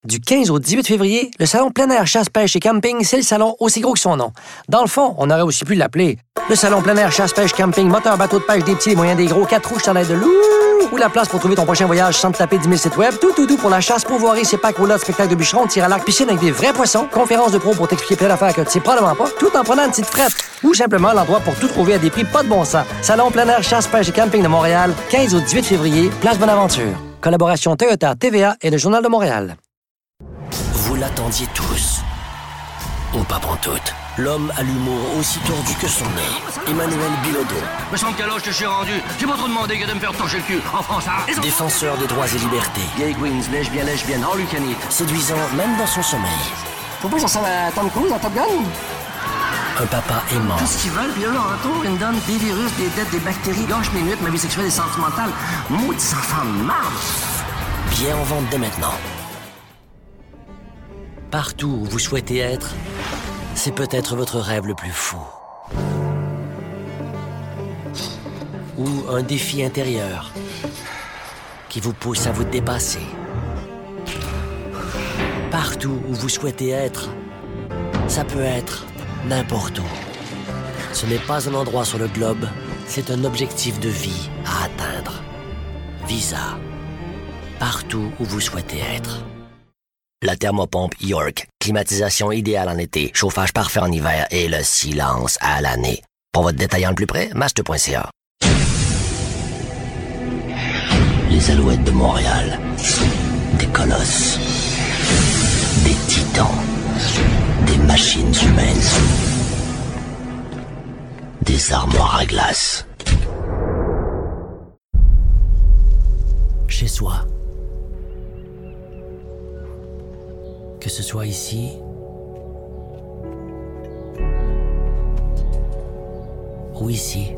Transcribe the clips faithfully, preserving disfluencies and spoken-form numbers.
Du quinze au dix-huit février, le salon plein air chasse, pêche et camping, c'est le salon aussi gros que son nom. Dans le fond, on aurait aussi pu l'appeler le salon plein air chasse, pêche, camping, moteur, bateau de pêche, des petits, des moyens, des gros, quatre roues, chandail de loup, ou la place pour trouver ton prochain voyage sans te taper dix mille sites web, tout, tout, tout pour la chasse, pourvoirie, c'est pas roulotte, spectacle de bûcheron, tir à l'arc, piscine avec des vrais poissons, conférence de pros pour t'expliquer plein d'affaires que tu sais probablement pas, tout en prenant une petite frette, ou simplement l'endroit pour tout trouver à des prix pas de bon sens. Salon plein air chasse, pêche et camping de Montréal, quinze au dix-huit février, place Bonaventure. Collaboration Toyota, T V A et le Journal de Montréal. Vous l'attendiez tous. Ou pas pantoute. L'homme à l'humour aussi tordu que son nez. Emmanuel Bilodeau. Me semble qu'à l'âge que je suis rendu, j'ai pas trop demandé que de me faire torcher le cul en français. Défenseur des droits et libertés. Gay Queens, lesbienne, lesbienne, all you can eat. Séduisant même dans son sommeil. Faut pas que ça ressemble à Tom Cruise dans Top Gun? Un papa aimant. Tout ce qu'ils veulent, puis là, en retour, ils me donnent des virus, des dettes, des bactéries, gâchent mes nuits, ma vie sexuelle et sentimentale. Maudits enfants de marde! Bien en vente dès maintenant. Partout où vous souhaitez être, c'est peut-être votre rêve le plus fou. Ou un défi intérieur qui vous pousse à vous dépasser. Partout où vous souhaitez être, ça peut être n'importe où. Ce n'est pas un endroit sur le globe, c'est un objectif de vie à atteindre. Visa. Partout où vous souhaitez être. La thermopompe York. Climatisation idéale en été, chauffage parfait en hiver et le silence à l'année. Pour votre détaillant le plus près, master point c a. Les Alouettes de Montréal. Des colosses. Des titans. Des machines humaines. Des armoires à glace. Chez soi. Que ce soit ici ou ici,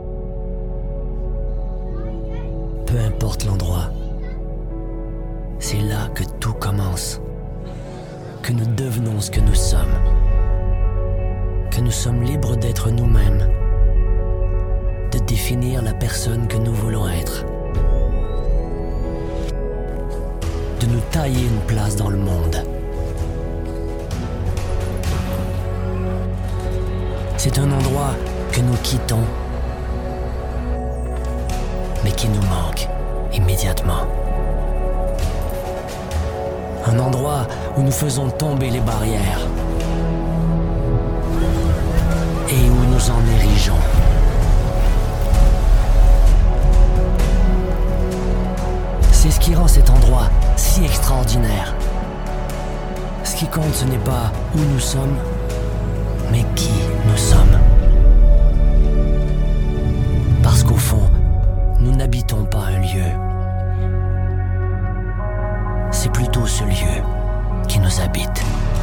peu importe l'endroit, c'est là que tout commence, que nous devenons ce que nous sommes, que nous sommes libres d'être nous-mêmes, de définir la personne que nous voulons être, de nous tailler une place dans le monde. C'est un endroit que nous quittons, mais qui nous manque immédiatement. Un endroit où nous faisons tomber les barrières et où nous en érigeons. C'est ce qui rend cet endroit si extraordinaire. Ce qui compte, ce n'est pas où nous sommes, mais qui nous sommes. Parce qu'au fond, nous n'habitons pas un lieu. C'est plutôt ce lieu qui nous habite.